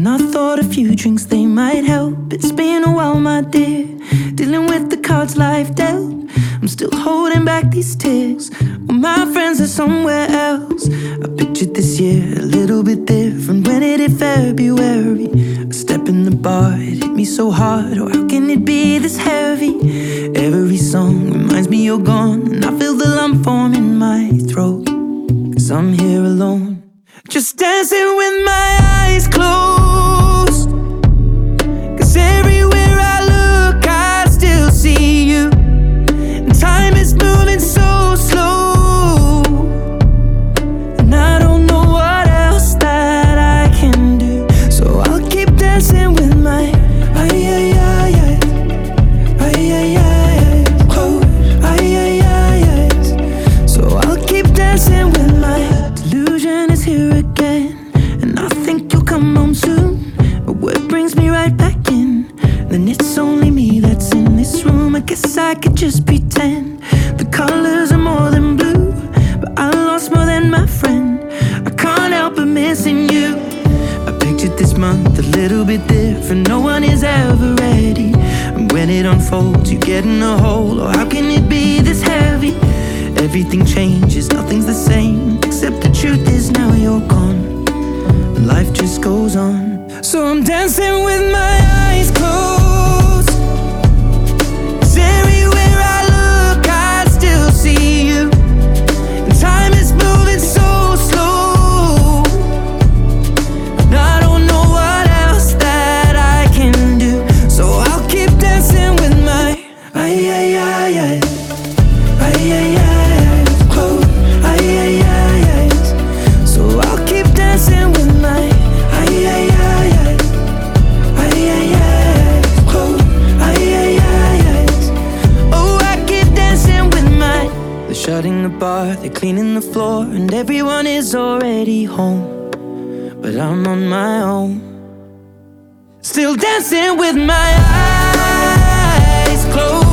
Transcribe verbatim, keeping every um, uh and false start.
I thought a few drinks, they might help. It's been a while, my dear, dealing with the cards life dealt. I'm still holding back these tears, well, my friends are somewhere else. I pictured this year a little bit different when it hit February. A step in the bar, it hit me so hard. Oh, how can it be this heavy? Every song reminds me you're gone, and I feel the lump form in my throat. Cause I'm here alone, just dancing with my eyes closed. Cause everywhere I look, I still see you. And time is moving so slow, and I don't know what else that I can do. So I'll keep dancing with my ay ay ay ay ay ay ay close ay ay ay ay. So I'll keep dancing with my delusion is here again, and I think you'll come home soon. But what brings me right back in? Then it's only me that's in this room. I guess I could just pretend the colors are more than blue, but I lost more than my friend. I can't help but missing you. I pictured this month a little bit different. No one is ever ready, and when it unfolds, you get in a hole. Oh, how can it be this heavy? Everything changes, nothing's the same, except the truth is now you're gone, and life just goes on. So I'm dancing with my eyes closed. 'Cause everywhere I look, I still see you. And time is moving so slow, and I don't know what else that I can do. So I'll keep dancing with my ay ay ay ay ay ay ay close ay ay ay ay. So I'll keep dancing with my ay ay ay ay ay ay ay close ay ay ay ay. Oh, I keep dancing with my. They're shutting the bar, they're cleaning the floor, and everyone is already home, but I'm on my own, still dancing with my eyes closed.